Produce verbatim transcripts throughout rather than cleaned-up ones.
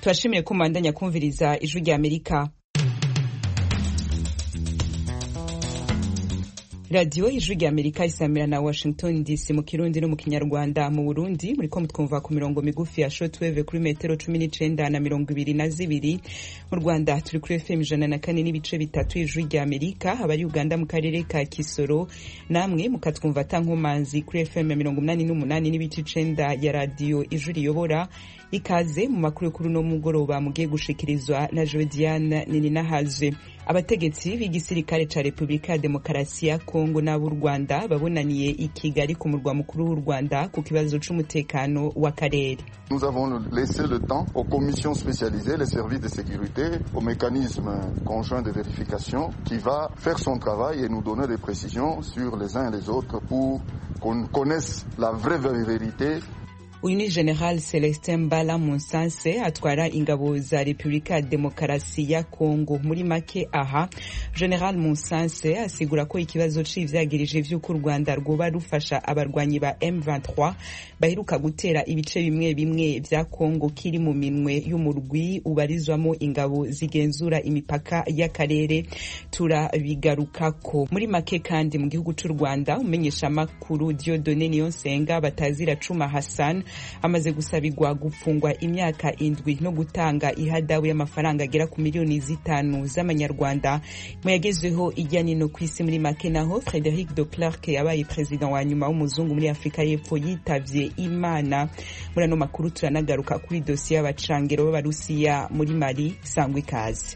Turashimiye ko mwandanya kumviriza ijwi rya Amerika. Radio ijwi rya Amerika isamira na Washington D C mu Kirundi no mu Kinyarwanda. Mu Burundi muriko mutwumva ku mirongo migufi ya shortwave kuri metero cumi n'icenda na mirongo ibiri na zibiri. Mu Rwanda turi kuri F M ijana na kane n'ibice bitatu ijwi rya Amerika. Abari Uganda mu karere ka Kisoro namwe mukatwumva tankomanzi kuri F M mirongo umunani n'umunani n'ibice icenda ya radio ijwi riyobora. Ikaze mu makuru kuri no mugoroba mugiye gushikirizwa na Jodiane Nininahaje. Abategetsi b'igisirikare ca Republika ya Demokarasi ya Kongo n'ab'u Rwanda babonaniye i Kigali ku murwa mukuru w'u Rwanda ku kibazo c'umutekano w'akarere. Nous avons laissé le temps aux commissions spécialisées, les services de sécurité, au mécanisme conjoint de vérification qui va faire son travail et nous donner des précisions sur les uns et les autres pour qu'on connaisse la vraie vérité. Uyu ni General Celestin Mbala Monsanse atwara ingabo za Republika ya Demokarasi ya Kongo. Muri make aha General Monsanse asigura ko ikibazo c'ivyagirije vy'uko u Rwanda rwoba rufasha abarwanyi ba M vingt-trois baheruka gutera ibice bimwe bimwe vya Kongo kiri mu minwe y'umurwi ubarizwamo ingabo zigenzura imipaka y'akarere. Turabigarukako. Muri make kandi mu gihugu c'u Rwanda umenyesha makuru Dieudonné Niyonsenga Batazira Cuma Hassan amaze gusabirwa gufungwa imyaka indwi no gutanga ihadabu y'amafaranga agera ku miliyoni zitanu z'amanyarwanda. Mu yagezweho ijyanye no kwisi muri make naho Frédéric de Klerk yabaye president wa nyuma w'umuzungu muri Afrika y'Epfo yitavye Imana. Muri ano makuru turanagaruka kuri dosiye y'abacangero b'Abarusiya muri Mali. Sangwa ikaze.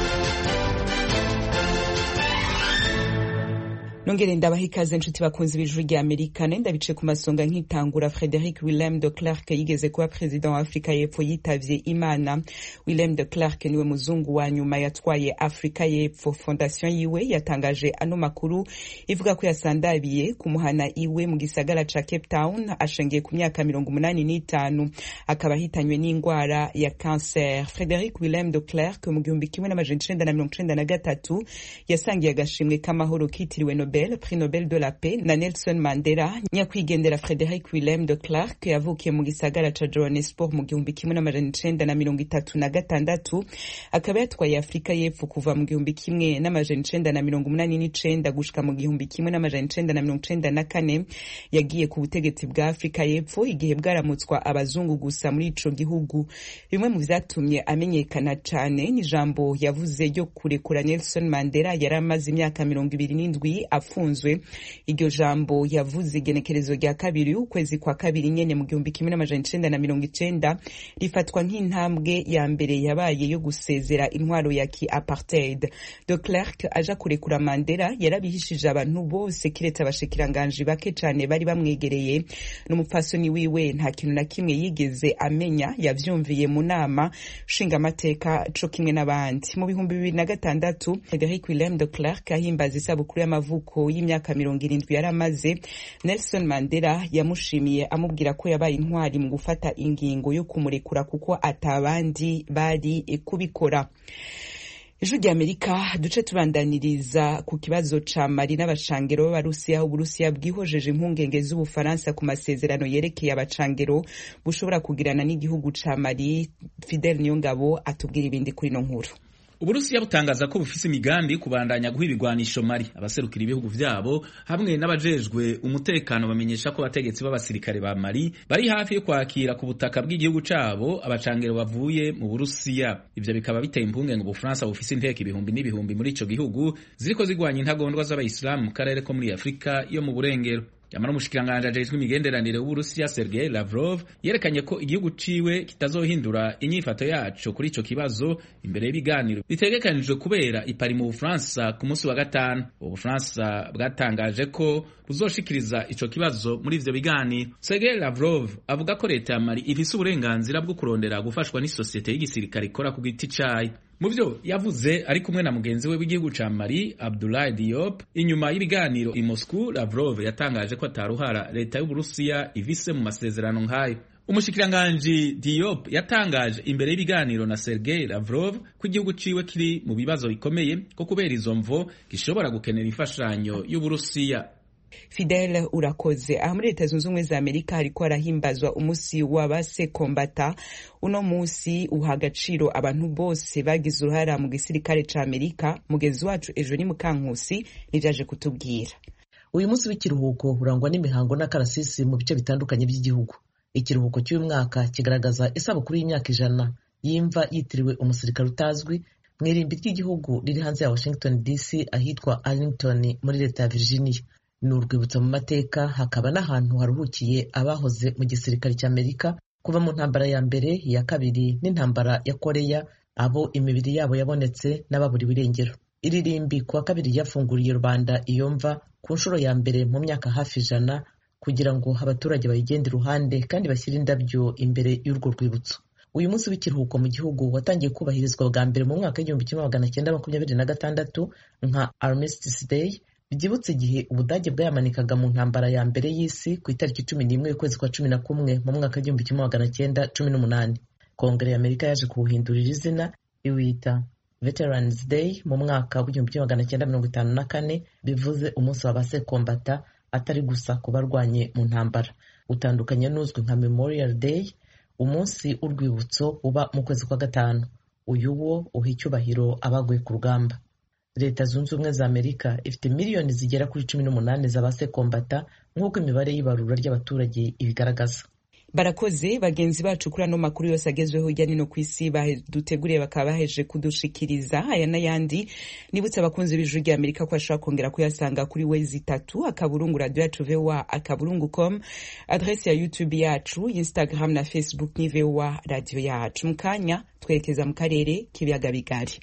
Nongere ndabaha ikaze nshuti bakunzi b'ijwi rya Amerika. Nenda bice ku masonga nkitangura. Frédéric Willem de Klerk yigeze kuba president wa Afrika y'Epfo yitavye Imana. Willem de Klerk niwe muzungu wa nyuma yatwaye Afrika y'Epfo. Fondation yiwe yatangaje ano makuru ivuga ko yasandabiye kumuhana iwe mu gisagara ca Cape Town ashengiye ku myaka mirongo umunani n'itanu akaba hitanywe n'ingwara ya cancer. Frédéric Willem de Klerk mu gihumbi kimwe n'amajana icenda na mirongo icenda na gatatu yasangiye agashimwe k'amahoro kitiriwe Nobel Prix Nobel de la Paix na Nelson Mandela. Nyakwigendera Frédéric Willem de Klerk yavukiye mu gisagara ca Johannesburg mu gihumbi kimwe n'amajana icenda na mirongo itatu na gatandatu akaba yatwaye Afrika y'Epfo kuva mu gihumbi kimwe n'amajana icenda na mirongo umunani n'icenda gushika mu gihumbi kimwe n'amajana icenda na mirongo icenda na kane. Yagiye ku butegetsi bwa Afrika y'Epfo igihe bwaramutswa abazungu gusa muri ico gihugu. Bimwe mu vyatumye amenyekana cane ni jambo yavuze ryo kurekura Nelson Mandela yari amaze imyaka mirongo ibiri n'indwi afunzwe. Iryo jambo yavuze igenekerezo rya kabiri ukwezi kwa kabiri nyene mu gihumbi kimwe n'amajana icenda na mirongo icenda rifatwa nk'intambwe ya mbere yabaye yo gusezera intwaro ya ki apartheid. De Klerk aja kurekura Mandela yarabihishije abantu bose kiretse abashikiranganje bake cane bari bamwegereye. N'umupfasoni wiwe nta kintu na kimwe yigeze amenya, yavyumviye mu nama shinga amateka co kimwe n'abandi. Mu bihumbi bibiri na gatandatu Frédéric Willem de Klerk ahimbaza isabukuru y'amavuko y'imyaka mirongo irindwi yaramaze. Nelson Mandela yamushimiye amubwira ko yabaye intwari mu gufata ingingo yo kumurekura kuko atabandi bari kubikora. Ijwi rya Amerika duce tubandaniriza ku kibazo ca Mali n'abacangero b'Abarusiya. Uburusiya bwihojeje impungenge z'Ubufaransa ku masezerano yerekeye abacangero bushobora kugirana n'igihugu ca Mali. Fidel Niyongabo atubwira ibindi kuri no nkuru. Uburusiya butangaza ko bufise imigambi kubandanya guha ibigwanisho Mali. Abaserukira ibihugu vyabo hamwe n'abajejwe umutekano bamenyesha ko abategetsi b'abasirikare ba Mali bari hafi yo kwakira ku butaka bw'igihugu cabo abacangero bavuye mu Burusiya. Ivyo bikaba biteye impungenge ngo Ubufaransa bufise inteko ibihumbi n'ibihumbi muri ico gihugu ziriko zigwanya intagondwa z'abayisilamu mu karere ko muri Afrika yo mu burengero. Yamara umushikiranganje ajejwe imigenderanire w'Uburusiya Sergei Lavrov yerekanye ko igihugu ciwe kitazohindura inyifato yaco kuri ico kibazo imbere y'ibiganiro bitegekanijwe kubera i Paris mu Bufaransa ku munsi wa gatanu. Ubufaransa bwatangaje ko buzoshikiriza ico kibazo muri ivyo biganiro. Sergei Lavrov avuga ko leta ya Mali ifise uburenganzira bwo kurondera gufashwa n'isosiyete y'igisirikare ikora ku giti cayo. Mu byo yavuze ari kumwe na mugenzi we w'igihugu ca Mali Abdoulaye Diop inyuma y'ibiganiro i Moscow, Lavrov yatangaje ko ataruhara leta y'Uburusiya ivise mu masezerano nk'ayo. Umushikiranganji Diop yatangaje imbere y'ibiganiro na Sergei Lavrov ko igihugu ciwe kiri mu bibazo bikomeye ko kubera izo mvo gishobora gukenera imfashanyo y'Uburusiya. Fidel urakoze. Aha muri Leta Zunze Ubumwe za Amerika hariko harahimbazwa umunsi w'abasekombata. Uno munsi uha agaciro abantu bose bagize uruhara mu gisirikare ca Amerika. Mugezi wacu ejo ni Mukankusi nivyaje kutubwira. Uyu munsi w'ikiruhuko urangwa n'imihango n'akarasisi mu bice bitandukanye by'igihugu. Ikiruhuko cy'uyu mwaka kigaragaza isabukuru y'imyaka ijana y'imva yitiriwe umusirikare utazwi mu irimbi ry'igihugu riri hanze ya Washington D C ahitwa Arlington muri leta ya Virginia. Ni urwibutso mu mateka, hakaba n'ahantu haruhukiye abahoze mu gisirikare cy'Amerika kuva mu ntambara ya mbere, iya kabiri n'intambara ya Korea, abo imibiri yabo yabonetse n'ababuriwe irengero. Iri rimbi kuwa kabiri yafunguriye rubanda iyo mva ku nshuro ya mbere mu myaka hafi ijana kugira ngo abaturage bayigende iruhande kandi bashyire indabyo imbere y'urwo rwibutso. Uyu munsi w'ikiruhuko mu gihugu watangiye kubahirizwa bwa mbere mu mwaka w'igihumbi kimwe magana cyenda makumyabiri na gatandatu nka Armistice Day, byibutse igihe Ubudage bwayamanikaga mu ntambara ya mbere y'isi ku itariki cumi n'imwe y'ukwezi kwa cumi na kumwe mu mwaka w'igihumbi kimwe magana cyenda cumi n'umunani. Kongere y'Amerika yaje kuwuhindurira izina iwita Veterans Day mu mwaka w'igihumbi kimwe magana cyenda mirongo itanu na kane, bivuze umunsi w'abasekombata atari gusa ku barwanye mu ntambara. Utandukanye n'uzwi nka Memorial Day, umunsi urwibutso uba mu kwezi kwa gatanu. Uyu wo uha icyubahiro abaguye ku rugamba. Leta Zunze Ubumwe za Amerika ifite miliyoni zigera kuri cumi n'umunani z'abasekombata nk'uko imibare y'ibarura ry'abaturage ibigaragaza. Barakoze bagenzi bacu kuri ano makuru yose agezweho hirya no ku isi baduteguriye bakaba baheje kudushikiriza. Aya n'ayandi nibutse abakunzi b'Ijwi rya Amerika ko ashobora kongera kuyasanga kuri wezi itatu akaburungu radio yacu V O A akaburungu com, adresse ya YouTube yacu, Instagram na Facebook ni V O A radio yacu. Mukanya twerekeza mu karere k'ibiyaga bigari.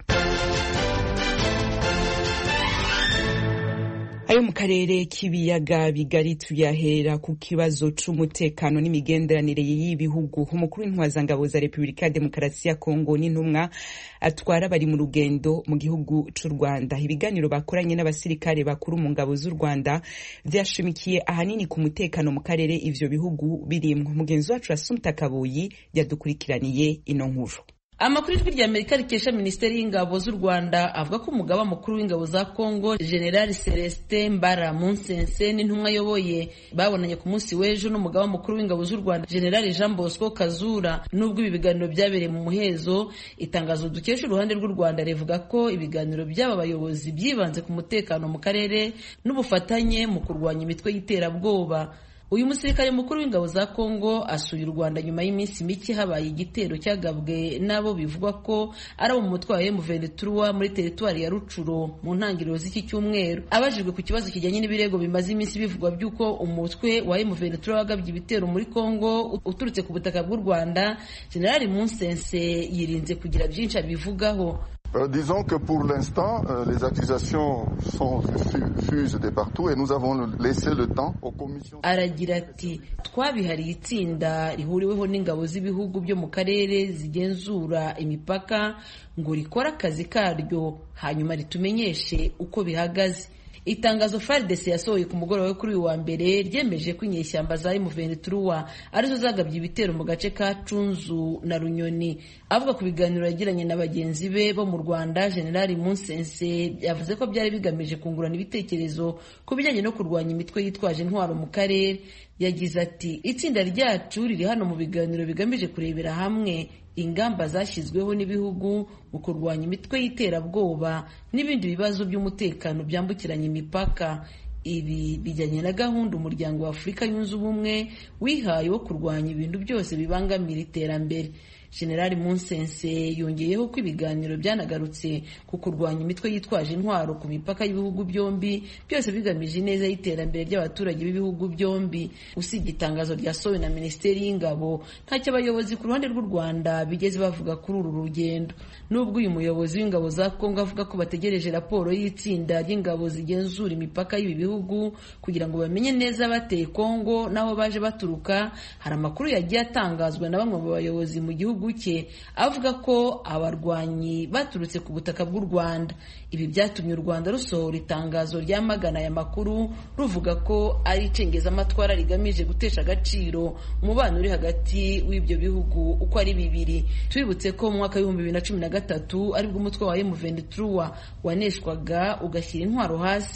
Ayo mu karere k'ibiyaga bigari tuyahera ku kibazo c'umutekano n'imigenderanire y'ibihugu. Umukuru w'intwazangabo za Repubulika ya Demokarasi ya Kongo n'intumwa atwara bari mu rugendo mu gihugu c'u Rwanda. Ibiganiro bakoranye n'abasirikare bakuru mu ngabo z'u Rwanda vyashimikiye ahanini ku mutekano mu karere ivyo bihugu birimwo. Mugenzi wacu Assumpta Kabuyi yadukurikiraniye ino nkuru. Amakuru y'Ijwi rya Amerika rikesha Minisiteri y'Ingabo z'u Rwanda avuga ko umugaba mukuru w'ingabo za Kongo General Celestin Mbara Munsense n'intumwa ayoboye babonanye ku munsi w'ejo n'umugaba mukuru w'ingabo z'u Rwanda General Jean Bosco Kazura. Nubwo ibi biganiro byabereye mu muhezo, itangazo dukesha uruhande rw'u Rwanda rivuga ko ibiganiro by'aba bayobozi byibanze ku mutekano mu karere n'ubufatanye mu kurwanya imitwe y'iterabwoba. Uyu musirikare mukuru w'ingabo za Kongo asuye u Rwanda nyuma y'iminsi mike habaye igitero cyagabwe nabo bivugwa ko ari mu mutwe wa M vingt-trois muri teritwari ya Rucuro mu ntangiriro z'iki cyumweru. Abajijwe ku kibazo kijyanye n'ibirego bimaze iminsi bivugwa by'uko umutwe wa M vingt-trois wagabye ibitero muri Kongo uturutse ku butaka bw'u Rwanda, General Munsense yirinze kugira byinshi abivugaho. Euh, disons que pour l'instant, euh, les accusations sont fusent de partout et nous avons laissé le temps aux commissions. Aragira ati twabihariye itsinda rihuriweho n'ingabo z'ibihugu byo mu karere zigenzura imipaka ngo rikora akazi karyo hanyuma ritumenyeshe uko bihagaze. Itangazo F A R D C yasohoye ku mugoroba wo kuri uyu wa mbere ryemeje ko inyeshyamba za M vingt-trois arizo zagabye ibitero mu gace ka Cunzu na Runyoni. Avuga ku biganiro yagiranye na bagenzi be bo mu Rwanda, General Munsense yavuze ko byari bigamije kungurana ibitekerezo ku bijyanye no kurwanya imitwe yitwaje intwaro mu karere. Yagize ati itsinda ryacu riri hano mu biganiro bigamije kurebera hamwe ingamba zashyizweho n'ibihugu mu kurwanya imitwe y'iterabwoba n'ibindi bibazo by'umutekano byambukiranya imipaka. Ibi bijyanye na gahunda umuryango wa Afurika yunze ubumwe wihaye wo kurwanya ibintu byose bibangamira iterambere. General Munsense yongeyeho ko ibiganiro byanagarutse ku kurwanya imitwe yitwaje intwaro ku mipaka y'ibihugu byombi, byose bigamije neza y'iterambere ry'abaturage b'ibihugu byombi. Usibye itangazo ryasohowe na Minisiteri y'Ingabo, ntacyo abayobozi ku ruhande rw'u Rwanda bigeze bavuga kuri uru rugendo. Nubwo uyu muyobozi w'ingabo za Kongo avuga ko bategereje raporo y'itsinda ry'ingabo zigenzura imipaka y'ibi bihugu kugira ngo bamenye neza bateye Kongo n'aho baje baturuka, hari amakuru yagiye atangazwa na bamwe mu bayobozi mu gihugu cye avuga ko abarwanyi baturutse ku butaka bw'u Rwanda. Ibi byatumye u Rwanda rusohora itangazo ryamagana aya makuru ruvuga ko ari icengezamatwara rigamije gutesha agaciro umubano uri hagati w'ibyo bihugu uko ari bibiri. Twibutse ko mu mwaka w'ibihumbi bibiri na cumi na gatatu aribwo umutwe wa M vingt-trois waneshwaga ugashyira intwaro hasi.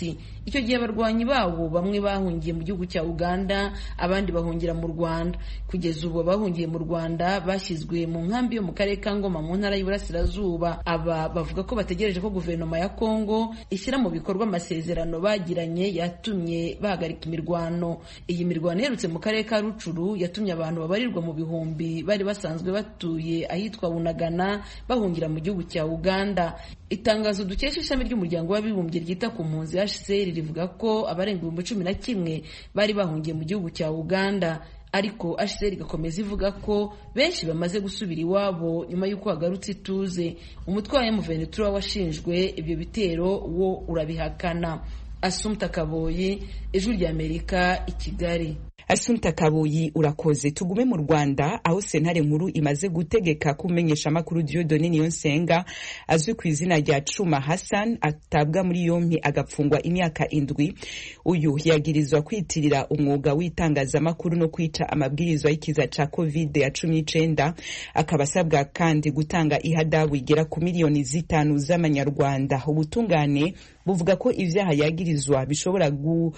icyo gihe abarwanyi bawo bamwe bahungiye mu gihugu cya Uganda abandi bahungira mu Rwanda. Kugeza ubu bahungiye mu Rwanda bashyizwe mu nkambi yo mu karere ka Ngoma mu ntara y'Iburasirazuba. Aba bavuga ko bategereje ko guverinoma ya Kongo ishyira mu bikorwa amasezerano bagiranye yatumye bahagarika imirwano. Iyi mirwano iherutse mu karere ka Rucuru yatumye abantu babarirwa mu bihumbi bari basanzwe batuye ahitwa Bunagana bahungira mu gihugu cya Uganda. Itangazo dukesha ishami ry'umuryango w'abibumbye ryita ku mpunzi H C R rivuga ko abarenga ibihumbi cumi na kimwe bari bahungiye mu gihugu cya Uganda, ariko H C R igakomeza ivuga ko benshi bamaze gusubira iwabo nyuma y'uko hagarutse ituze. Umutwe wa M vingt-trois washinjwe ibyo bitero wo urabihakana. Assumpta Kaboyi, Ijwi ry'Amerika, i Kigali. Assumpta Kaboyi, urakoze. Tugume mu Rwanda aho sentare nkuru imaze gutegeka kumenyesha makuru Dieudonne Niyonsenga azwi ku izina rya Cuma Hassan atabwa muri yompi agapfungwa imyaka indwi. Uyu yagirizwa kwitirira umwuga w'itangazamakuru no kwica amabwirizwa y'ikiza ca covid ya cumi n'icenda, akaba asabwa kandi gutanga ihadabu igera ku miliyoni zitanu z'amanyarwanda. Ubutungane buvuga ko ivyaha yagirizwa bishobora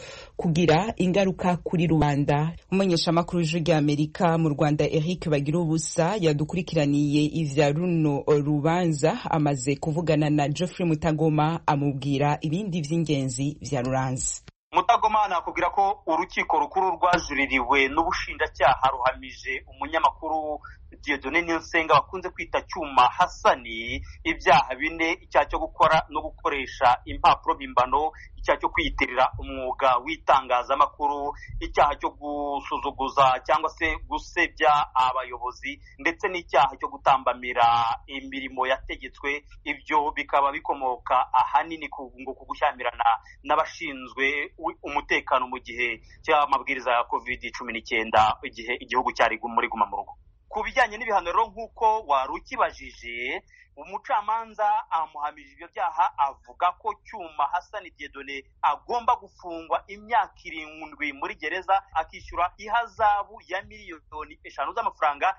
kugira ingaruka kuri rubanda. Umumenyesha makuru w'Ijwi ry'Amerika mu Rwanda Eric Bagirubusa yadukurikiraniye ivya runo rubanza amaze kuvugana na Geoffrey Mutagoma amubwira ibindi vy'ingenzi vya ruranzi. Mutagoma nakubwira ko urukiko rukuru rwajuririwe n'ubushinjacyaha ruhamije umunyamakuru Dieudonne Niyonsenga bakunze kwita Cyuma Hassani ibyaha bine: icyaha cyo gukora no gukoresha impapuro mpimbano, icyaha cyo kwiyitirira umwuga w'itangazamakuru, icyaha cyo gusuzuguza cyangwa se gusebya abayobozi, ndetse n'icyaha cyo gutambamira imirimo yategetswe. Ibyo bikaba bikomoka ahanini ku gushyamirana n'abashinzwe umutekano mu gihe cy'amabwiriza ya covid cumi n'icyenda igihe igihugu cyari muri guma mu rugo. Ku bijyanye n'ibihano rero nk'uko wari ukibajije, umucamanza amuhamije ibyo byaha avuga ko Cyuma Hassan Dieudonne agomba gufungwa imyaka irindwi muri gereza akishyura ihazabu ya miliyoni eshanu z'amafaranga.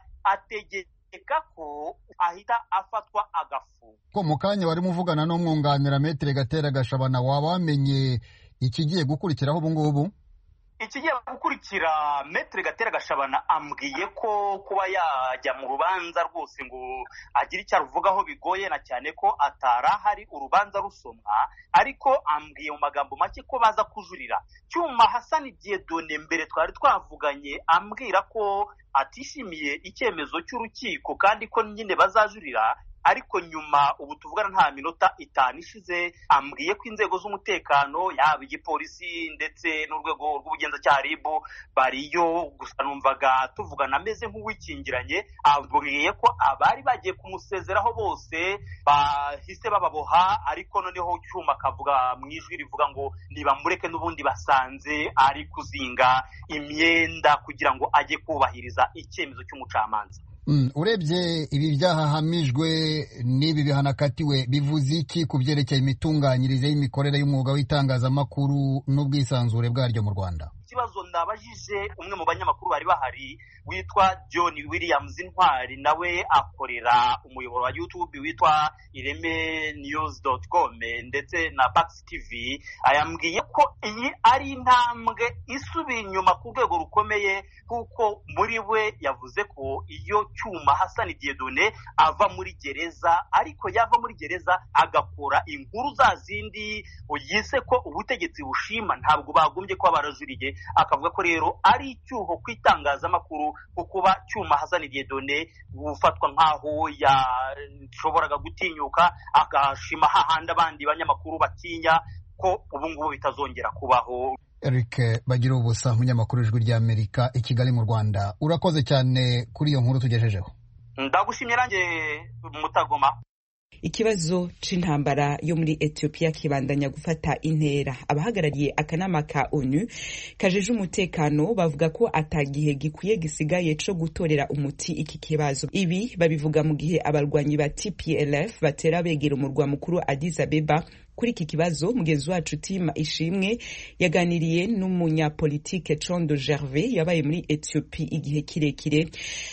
Ategeka ko ahita afatwa agafunga. Ko mu kanya bari muvugana n'umwunganira Maître Gatera Gashabana, waba wamenye ikigiye gukurikiraho ubu ngubu? Ikigiye gukurikira, Maître Gatera Gashabana ambwiye ko kuba yajya mu rubanza rwose ngo agire icyo aruvugaho bigoye, na cyane ko atarahari urubanza rusomwa, ariko ambwiye mu magambo make ko baza kujurira. Cyuma Hassan Dieudonne mbere twari twavuganye ambwira ko atishimiye icyemezo cy'urukiko kandi ko nyine bazajurira, ariko nyuma ubu tuvugana nta minota itanu ishize ambwiye ko inzego z'umutekano yaba igipolisi ndetse n'urwego rw'ubugenzacyaha R I B bariyo. Gusa numvaga tuvugana ameze nk'uwikingiranye. Ambwiye ko abari bagiye kumusezeraho bose bahise bababoha, ariko noneho Cyuma akavuga mu ijwi rivuga ngo nibamureke n'ubundi basanze ari kuzinga imyenda kugira ngo ajye kubahiriza icyemezo cy'umucamanza. Mm, urebye ibi byaha hamijwe n'ibi bihanakatiwe bivuze iki ku byerekeye imitunganyirize y'imikorere y'umwuga w'itangazamakuru n'ubwisanzure bwaryo mu Rwanda? Ikibazo ndabajije umwe mu banyamakuru bari bahari witwa John Williams Intwari, nawe akorera umuyoboro wa YouTube witwa ireme news dot com ndetse na Bax T V. Ayambwiye ko iyi ari intambwe isubiye inyuma ku rwego rukomeye, kuko muri we yavuze ko iyo Cyuma Hassan Dieudonne ava muri gereza, ariko yava muri gereza agakora inkuru za zindi yise ko ubutegetsi bushima, ntabwo bagombye kuba barajuriye. Akavuga ko rero ari icyuho kwitangazamakuru kukuba Cyuma Hassan Dieudonne gufatwa nkaho yashoboraga gutinyuka agashima hahandi abandi banyamakuru batinya ko ubu ngubu bitazongera kubaho. Eric Bagirubusa, umunyamakuru w'Ijwi ry'Amerika i Kigali mu Rwanda, urakoze cyane kuri iyo nkuru tugejejeho. Ndagushimye nanjye Mutagoma. Ikibazo c'intambara yo muri Ethiopia kibandanya gufata intera. Abahagarariye akanama ka ONU kajeje umutekano bavuga ko atagihe gikwiye gisigaye co gutorera umuti iki kibazo. Ibi babivuga mu gihe abarwanyi ba T P L F batera begera umurwa mukuru Addis Abeba. Kuri iki kibazo mugenzi wacu Tima Ishimwe yaganiriye n'umunyapolitike Condo Gervais yabaye muri Ethiopia igihe kirekire.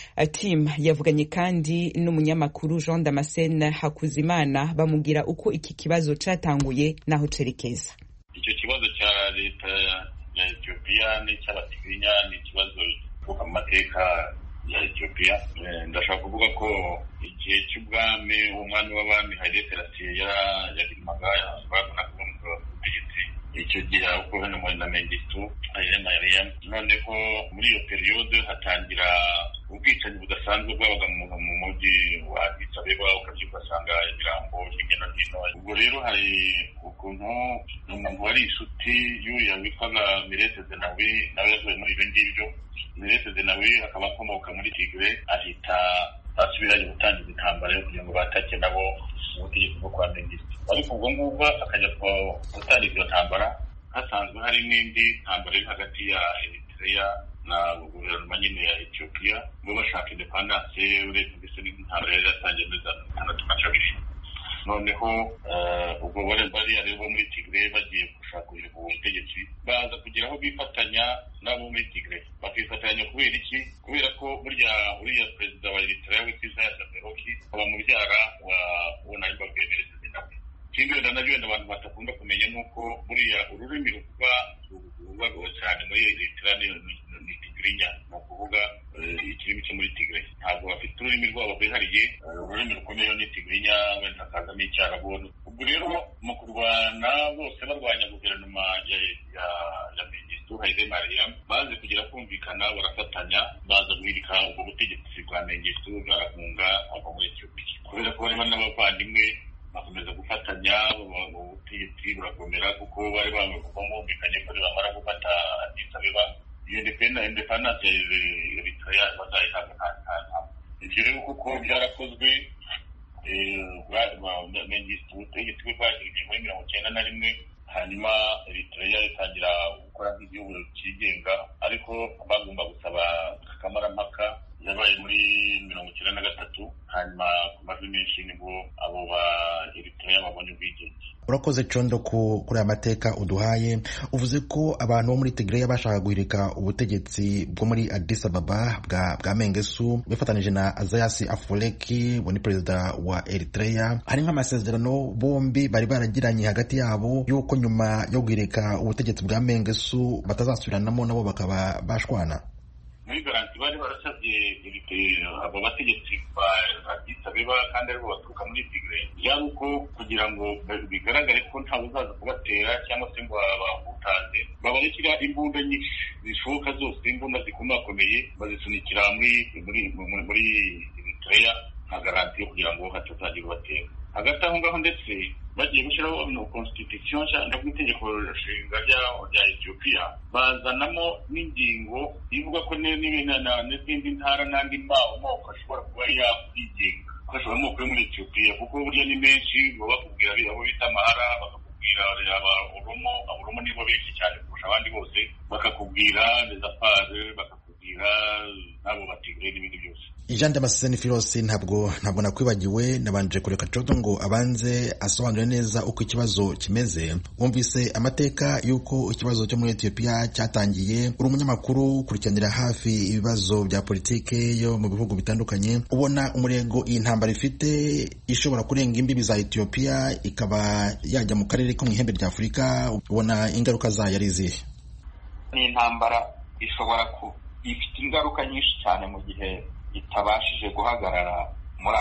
Tim yavuganye kandi n'umunyamakuru Jean Damascene Hakuzimana bamugira uko iki kibazo catanguye naho cerekeza. Icyo kibazo cya leta ya Ethiopia n'icy'abatigrinya ni ikibazo kuva mu mateka ya Ethiopia. Ndashaka kuvuga ko igihe cy'ubwami umwami w'abami Haile Selassie yarimaga yasubagana kubutegetsi icyo gihe uko hano muri na Mengistu Haile Mariam. Noneho muri iyo periode hatangira ubwicanyi budasanzwe bwabaga mu mujyi wa Addis Abeba, ukabyuka ugasanga imirambo hirya no hino. Ubwo rero hari ukuntu umuntu wari inshuti y'uriya witwaga Meles Zenawi nawe yavuye muri ibyo ngibyo. Meles Zenawi akaba akomoka muri Tigray, ahita asubiranye gutangiza intambara yo kugira ngo batake nabo ubutegetsi bwo kwa Mengistu. Ariko ubwo ngubwo akajya gutangiza iyo ntambara hasanzwe hari n'indi ntambara iri hagati ya Eritrea na guverinoma nyine ya Ethiopia ngo bashaka independence uretse mbese n'intambara yari yatangiye muri za gatandatu na kabiri. Noneho ubwo bari aribo muri Tigray bagiye gushaka ubutegetsi baza kugira aho bifatanya nabo muri Tigray. Bakifatanya kubera iki? Kubera ko burya uriya perezida wa Eritrea witwa Afwerki aba mubyara wa Meles Zenawi. Ikindi wenda nabyo wenda abantu batakunda kumenya nuko buriya ururimi ruvuga ruvugwa cyane muri Eritrea ni Tigrinya, ni ukuvuga ikirimi cyo muri Tigray. Ntabwo bafite ururimi rwabo rwihariye, ururimi rukomeye ni Tigrinya, wenda hakazamo icyarabu. Ubwo rero mu kurwana bose barwanya guverinoma ya ya Mengistu Haile Mariam baze kugira kumvikana barafatanya baza guhirika ubwo butegetsi bwa Mengistu barahunga ava muri Ethiopia. Kubera ko barimo n'abavandimwe bakomeza gufatanya ubutegetsi burakomera kuko bari bamwumvikanye ko bamara gufata Addis Abeba iyo independence ya Eritrea bazayihabwa. Ibyo rero kuko byarakozwe Mengistu ubutegetsi bwe bwashyiriwe muri mirongo icyenda na rimwe, hanyuma Eritrea itangira gukora nk'igihugu cyigenga, ariko bagomba gusaba akamarampaka yabaye muri mirongo icyenda na gatatu, hanyuma ku majwi menshi nibwo abo ba Eritrea babonye ubwigenge. Urakoze Condo kuri aya mateka uduhaye. Uvuze ko abantu bo muri Tigray bashaka guhirika ubutegetsi bwo muri Addis Ababa bwa bwa Mengistu bifatanije na Isaias Afwerki we ni perezida wa Eritrea. Hari nk'amasezerano bombi bari baragiranye hagati yabo yuko nyuma yo guhirika ubutegetsi bwa Mengistu batazasubiranamo nabo bakaba bashwana. Muri garanti bari barasabye abo bategetsi ba Addis Abeba kandi aribo baturuka muri Tigray yari uko kugira ngo bigaragare ko ntawe uzaza kubatera cyangwa se ngo babutaze babarekera imbunda nyinshi zishoboka zose, imbunda zikomakomeye bazisunikira muri muri muri Eritrea nka garanti yo kugira ngo hatazagira ubatera. Hagati aho ngaho ndetse bagiye gushyiraho no constitution cyangwa itegeko nshinga rya Ethiopia bazanamo n'ingingo ivuga ko n'izindi ntara n'andi moko ashobora kuba yakwigenga, ko ashobora amoko yo muri Ethiopia kuko burya ni menshi ngo bakubwira abo bita amahara, bakakubwira Oromo, Oromo nibo benshi cyane kurusha abandi bose, bakakubwira Lezapare, bakakubwira nabo batigre n'ibindi byose. Jean Damascene Filosi, ntabwo ntabwo nakwibagiwe, nabanje kureka Condo ngo abanze asobanure neza uko ikibazo kimeze. Wumvise amateka yuko ikibazo cyo muri Ethiopia cyatangiye, uri umunyamakuru ukurikiranira hafi ibibazo bya politike yo mu bihugu bitandukanye. Ubona umurego iyi ntambara ifite ishobora kurenga imbibi za Ethiopia ikaba yajya mu karere ko mu ihembe rya Afurika, ubona ingaruka zayo ari izihe? Ni intambara ishobora ku ifite ingaruka nyinshi cyane mu gihe itabashije guhagarara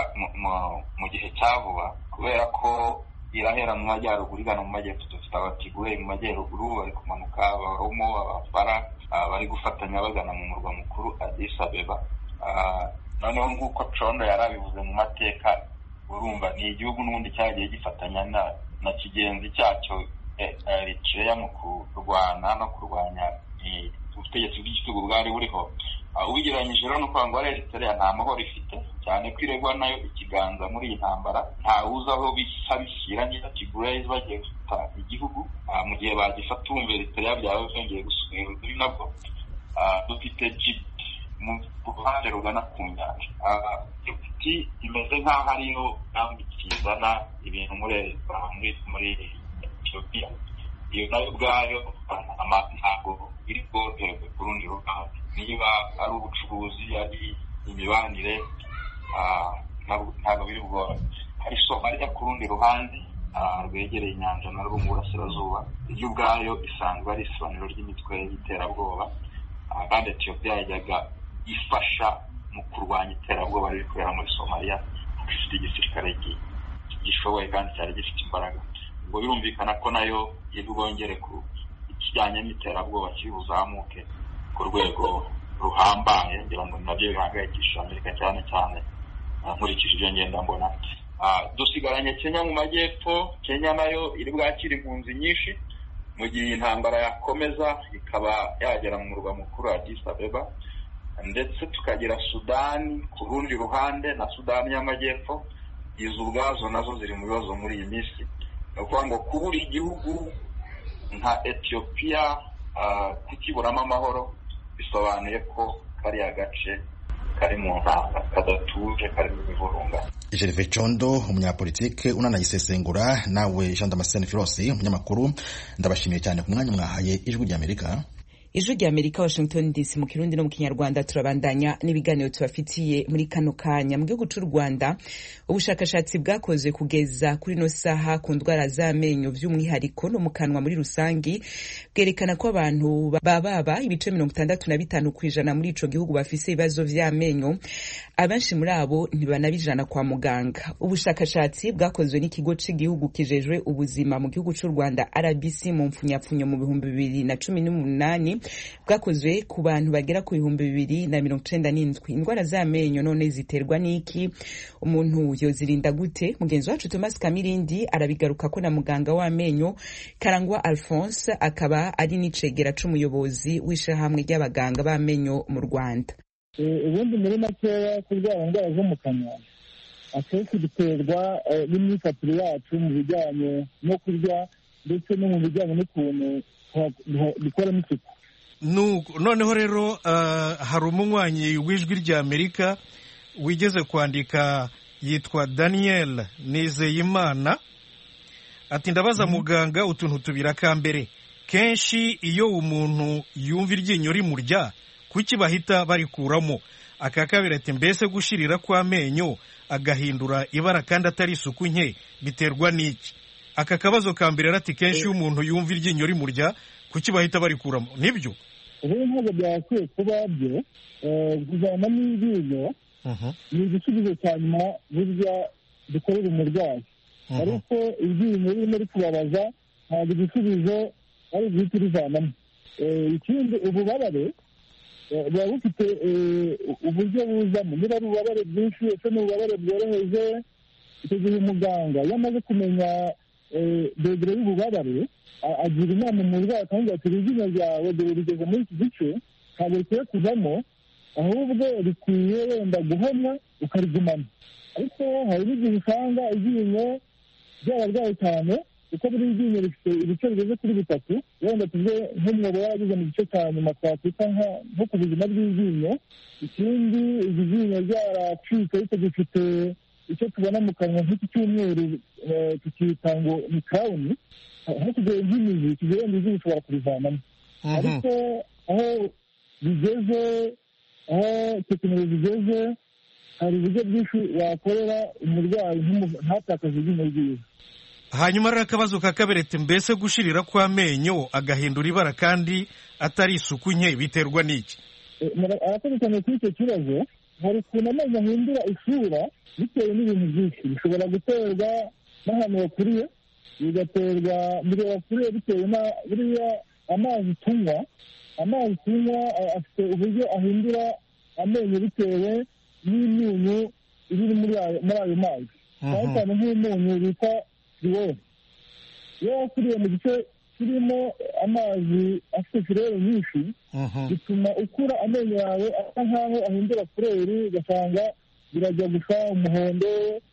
mu gihe cya vuba, kubera ko irahera mu majyaruguru igana mu majyepfo. Dufite abatigure mu majyaruguru bari kumanuka, abaromo, abafara bari gufatanya bagana mu murwa mukuru Addis Abeba. Noneho nk'uko Condo yari abivuze mu mateka, urumva ni igihugu n'ubundi cyagiye gifatanya na na kigenzi cyacyo Eritrea mu kurwana no kurwanya ubutegetsi bw'igitugu bwari buriho. Ubigereranyije rero nuko ngo Eritrea nta mahoro ifite cyane, kwiregwa nayo ikiganza muri iyi ntambara, nta uza aho bisa bishyira niba Tigray bagiye gufata igihugu mu gihe bagifata umva Eritrea byaba byongeye gusubira kuri nabwo. Dufite Djibouti mu ruhande rugana ku nyanja, Djibouti imeze nk'aho ariyo ntabwo ikizana ibintu muri muri Ethiopia. Iyo nayo ubwayo ntabwo iri bworoherwe ku rundi ruhande, niba ari ubucuruzi ari imibanire ntabwo biri bworohe. Hari Somalia ku rundi ruhande rwegereye inyanja narwo mu burasirazuba, iyo ubwayo isanzwe ari isibaniro ry'imitwe y'iterabwoba, kandi Ethiopia yajyaga ifasha mu kurwanya iterabwoba riri kubera muri Somalia, ifite igisirikare gishoboye kandi cyari gifite imbaraga. Ubwo birumvikana ko nayo yibwongere ku ikijyanye n'iterabwoba kiri buzamuke ku rwego ruhambaye, ngira ngo nabyo bihangayikisha Amerika cyane cyane nkurikije ibyo ngenda mbona. Dusigaranye Kenya mu majyepfo. Kenya nayo iri bwakira impunzi nyinshi mu gihe intambara yakomeza ikaba yagera mu murwa mukuru Addis Abeba, ndetse tukagira Sudani ku rundi ruhande, na Sudani y'amajyepfo izo ubwazo nazo ziri mu bibazo muri iyi minsi. Ni ukuvuga ngo kubura igihugu nka Ethiopia kukiburamo amahoro bisobanuye ko kariya gace kari mu ntanga, kadatuje, kari mu bivurunga. Gervais Condo, umunyapolitike unanayisesengura, nawe Jean Damascene Filosi, umunyamakuru, ndabashimiye cyane ku mwanya mwahaye Ijwi ry'Amerika. Ijwi ry'Amerika, Washington D C, mu Kirundi no mu Kinyarwanda. Turabandanya n'ibiganiro tubafitiye muri kano kanya. Mu gihugu cy'u Rwanda, ubushakashatsi bwakoze kugeza kuri no saha ku ndwara z'amenyo by'umwihariko no mu kanwa muri rusangi bwerekana ko abantu bababa ibice mirongo itandatu na bitanu kwijana muri ico gihugu bafise ibibazo vy'amenyo, abenshi muri abo ntibanabijana kwa muganga. Ubushakashatsi bwakozwe n'ikigo cy'igihugu kijejwe ubuzima mu gihugu cy'u Rwanda R B C mu mfunyapfunyo mu bihumbi bibiri na cumi n'umunani bwakozwe ku bantu bagera ku bihumbi bibiri na mirongo icenda n'indwi. Indwara z'amenyo none ziterwa n'iki? Umuntu yozirinda gute? Mugenzi wacu Thomas Kamirindi arabigaruka ko na muganga w'amenyo Karangwa Alphonse, akaba ari n'icegera c'umuyobozi w'ishahamwe ry'abaganga b'amenyo mu Rwanda. Ubundi muri makeya kurwara indwara zo mu kanwa akenshi biterwa n'imyifatire yacu mu bijyanye no kurya ndetse no mu bijyanye n'ukuntu dukora n'isuku. Noneho rero hari umunywanyi w'Ijwi ry'Amerika wigeze kwandika, yitwa Daniel Nizeyimana, ati ndabaza muganga utuntu tubira kambere, kenshi iyo umuntu yumva iryinyo rimurya kuki bahita barikuramo? Aka kabiri ati mbese gushirira kw'amenyo agahindura ibara kandi atari isuku nke biterwa n'iki? Aka kabazo kambere ati kenshi iyo umuntu yumva iryinyo rimurya kuki bahita barikuramo? Nibyo ubu ntabwo byakwiye kuba byo. Kujyana n'iryinyo ni igisubizo cya nyuma burya dukorera umurwayi, ariko iryinyo ririmo rikubabaza ntabwo igisubizo ari uguhita urivanamo. Ikindi, ububabare buba bufite uburyo buzamo, niba ari ububabare bwinshi ese ni ububabare bworoheje. Icyo gihe umuganga iyo amaze kumenya dogere y'ububabare agira inama umurwayi akamubwira ati iryinyo ryawe dore rigeze muri iki gice, ntabwo rikwiye kuvamo, ahubwo rikwiye wenda guhomwa ukarigumana. Ariko hari n'igihe usanga iryinyo ryararwaye cyane kuko buri ryinyo rifite ibice bigeze kuri bitatu, wenda tuve nk'umwobo warageze mu gice cya nyuma twakwita nko ku buzima bw'iryinyo. Ikindi, iri ryinyo ryaracitse ariko gifite icyo tubona mu kanwa nk'iki cy'umweru tukita ngo ni crown, aho kugira nk'imizi kigira ngo izi bishobora kurivanamo. Ariko aho bigeze, aho tekinoloji igeze, hari uburyo bwinshi wakorera umurwayi ntatakaze iryinyo ryiwe. Hanyuma rero akabazo ka kabiri ati mbese gushirira kw'amenyo agahindura ibara kandi atari isuku nke biterwa n'iki? Arakoze cyane kuri icyo kibazo. Hari ukuntu amenyo ahindura isura bitewe n'ibintu byinshi. Bishobora guterwa n'ahantu wakuriye, bigaterwa mbere wakuriye bitewe na buriya amazi tunywa. Amazi tunywa afite uburyo ahindura amenyo bitewe n'imyunyu iri muri ayo mazi, cyane cyane nk'umunyu bita fluor. Iyo wakuriye mu gice kirimo amazi afite fluor nyinshi, bituma ukura amenyo yawe asa nkaho ahindura fureri, ugasanga birajya gusa umuhondo,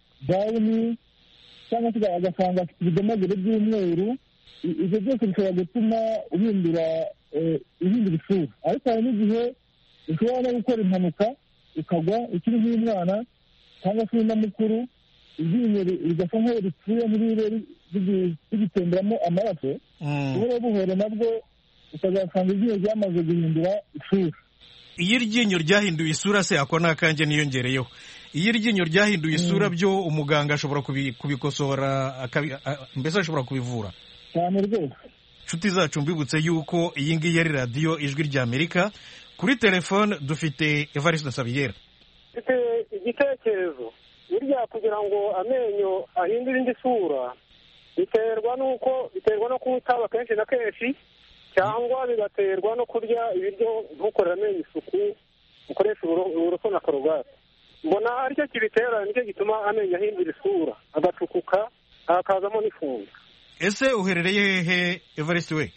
dawuni, cyangwa se agasanga afite ibidomagure by'umweru. Ibyo byose bishobora gutuma uhindura ihindura isura. Ariko hari n'igihe ushobora no gukora impanuka ukagwa ukiri nk'umwana cyangwa se na mukuru, iryinyo rigasa nkaho ripfuye ntiribe rigitemberamo amaraso, buhoro buhoro nabwo ukazasanga iryinyo ryamaze guhindura isura. Iyo iryinyo ryahinduye isura se, ako n'akanjye niyongereyeho, iyo iryinyo ryahinduye isura byo umuganga ashobora kubikosora mbese ashobora kubivura cyane rwose. inshuti zacu mbibutse yuko iyi ngiyi ari radiyo ijwi ry'Amerika. Kuri telefone dufite Evariste Nsabiyera. mfite igitekerezo, burya kugira ngo amenyo ahindure indi sura biterwa n'uko biterwa no kutaba kenshi na kenshi, cyangwa bigaterwa no kurya ibiryo ntukorere amenyo isuku, ukoresha uburoso na korogate. Mbona aricyo kibitera, nicyo gituma amenyo ahindura isura agacukuka hakazamo n'ifunga. Ese uherereye hehe Evariste we?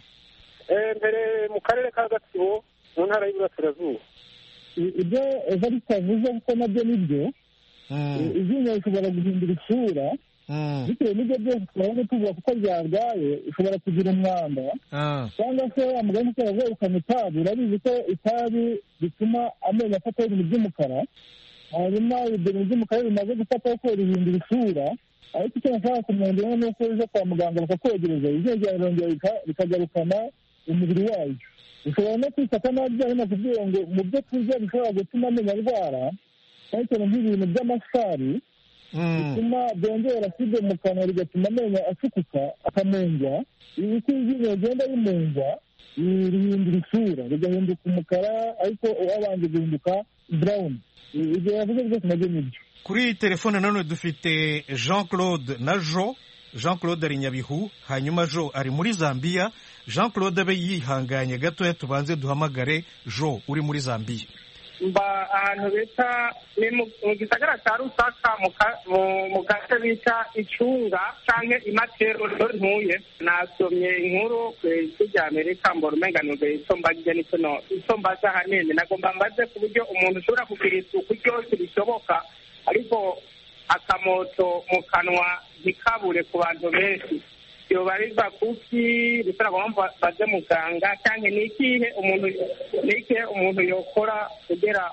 mbere mu karere ka Gatsibo mu ntara y'Iburasirazuba. ibyo Evariste avuze kuko nabyo nibyo, iryinyo rishobora guhindura isura bitewe n'ibyo byose twabona tuvuga kuko ryarwaye, ushobora kugira umwanda cyangwa se amugani ko yavuye ukanywa itabi. Urabizi ko itabi bituma amenyo afata ibintu by'umukara, hanyuma ibyo bintu by'umukara bimaze gufata ko rihindura isura. Ariko icyo nashaka kumwongeraho ni uko uza kwa muganga bakakwegereza iryinyo ryawe rirongera rikagarukana umubiri wayo. Ushobora no kwifata nabi byawe nakubwiye ngo mu byo turya bishobora gutuma amenyo arwara, cyane cyane nk'ibintu by'amasukari bituma byongera aside mu kanwa bigatuma amenyo acukuka akamungwa. Uko iryinyo rigenda rimungwa rihindura isura rigahinduka umukara, ariko wabanje guhinduka brown. Ibyo yavuze byose nabyo nibyo. Kuri telefone nanone dufite Jean Claude na Jo. Jean Claude ari Nyabihu, hanyuma Jo ari muri Zambia. Jean Claude abe yihanganye gatoya tubanze duhamagare Jo uri muri Zambia. Mba ahantu bita ni mu gisagara cya Rusaka mu gace bita Icunga canke Imatero ntuye. Nasomye inkuru ku ry'Amerika mbona umenga nuge icyo mbagije n'icyo no icyo mbaza hanene nagomba mbaze ku buryo umuntu ushobora kugira isuku ryose bishoboka, ariko akamoto mu kanwa ntikabure ku bantu benshi. Yoba riva kuki bisaba kwamba baze muganga cyangwa ni ikihe umuntu nike umuntu yokora kugera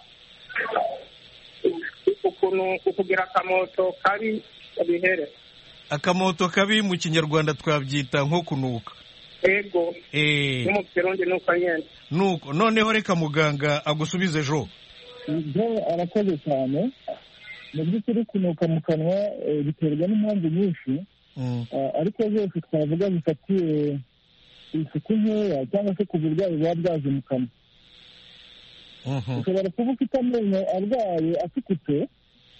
ukuntu ukugira akamoto kabi bihere? Akamoto kabi mu Kinyarwanda twabyita nko kunuka. Ego eh mu Kirundi nuko nyene nuko. Noneho reka muganga agusubize Jo. Jo arakoze cyane. Mu by'ukuri kunuka mu kanwa biterwa n'impamvu nyinshi, ariko zose twavuga zifatiye isuku nkeya cyangwa se ku burwayi buba bwaje mu kanwa. Ushobora kuba ufite amenyo arwaye acukutse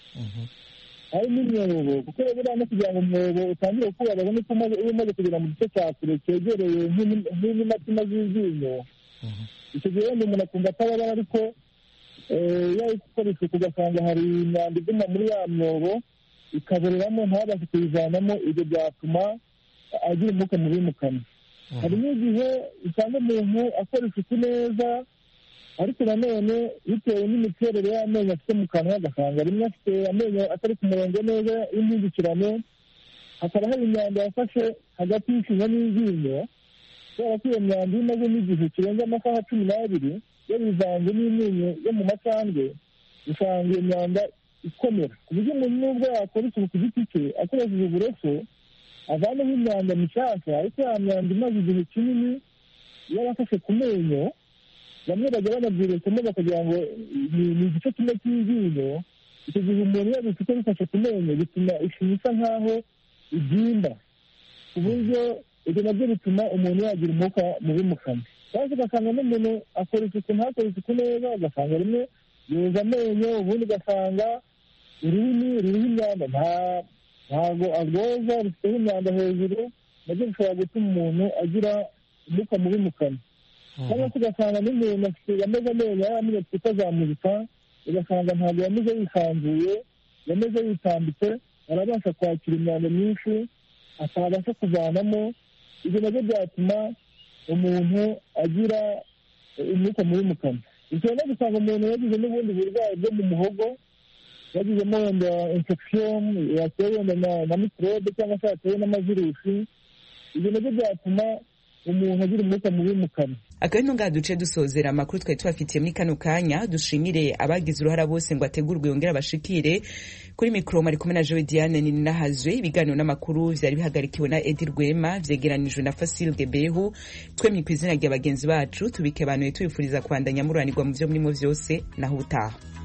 hari n'imyobo, kuko buriya no kugira ngo umwobo utangire kubabaza nuko uba umaze kugera mu gice cya kure cyegereye nk'imitima z'iryinyo. Icyo gihe wenda umuntu akumva atababara, ariko iyo ari gukora isuku ugasanga hari imyanda iguma muri ya myobo ikaboreramo ntabashe kuyivanamo, ibyo byatuma agira umwuka mubi mu kanwa. Hari n'igihe usanga umuntu akora isuku neza, ariko nanone bitewe n'imiterere y'amenyo afite mu kanwa agasanga rimwe afite amenyo atari ku murongo neza y'imyindukirane, hakaba hari imyanda yafashe hagati y'ishinya n'iryinyo. Kubera ko iyo myanda iyo imaze n'igihe kirenze amasaha cumi n'abiri yabivanze n'imyunyu yo mu macandwe, usanga iyo myanda ikomera ku buryo umuntu nubwo yakora isuku ku giti cye akoresheje uburoso avanaho imyanda mishyashya, ariko ya myanda imaze igihe kinini yarafashe ku menyo, bamwe bajya banabyirekamo bakagira ngo ni igice kimwe cy'iryinyo. Icyo gihe umuntu iyo bifite bifashe ku menyo bituma ishinya isa nk'aho ibyimba, ku buryo ibyo nabyo bituma umuntu yagira umwuka mubi mu kanwa. Cyangwa ugasanga n'umuntu akora isuku ntakore isuku neza, ugasanga rimwe yoza amenyo, ubundi ugasanga ururimi ruriho imyanda ntabwo arwoza, rufiteho imyanda hejuru. Nabyo bishobora gutuma umuntu agira umwuka mubi mu kanwa. Cyangwa se ugasanga n'umuntu yameze amenyo yameze twita za muzika, ugasanga ntabwo yameze yisanzuye, yameze yitambitse, arabasha kwakira imyanda myinshi atabasha kuvanamo. Ibyo nabyo byatuma umuntu agira umwuka mubi mu kanwa. Ushobora no gusanga umuntu yagize n'ubundi burwayi bwo mu muhogo, yagizemo wenda infection yatewe wenda na mikorobe cyangwa se yatewe n'amavirusi. Ibyo nabyo byatuma umuntu agira umwuka mubi mu kanwa. Akabino ngaha duce dusozera amakuru twari tubafitiye muri kano kanya. Dushimire abagize uruhara bose ngo ategurwe yongera bashikire. Kuri mikoro mari kumwe na Joe Diane Ninahazwe. Ibiganiro n'amakuru vyari bihagarikiwe na Edi Rwema, vyegeranijwe na Fasil Gebehu. Twemye kw'izina rya bagenzi bacu tubike abantu tubifuriza kwandanya mururanirwa mu vyo murimo vyose naho utaha.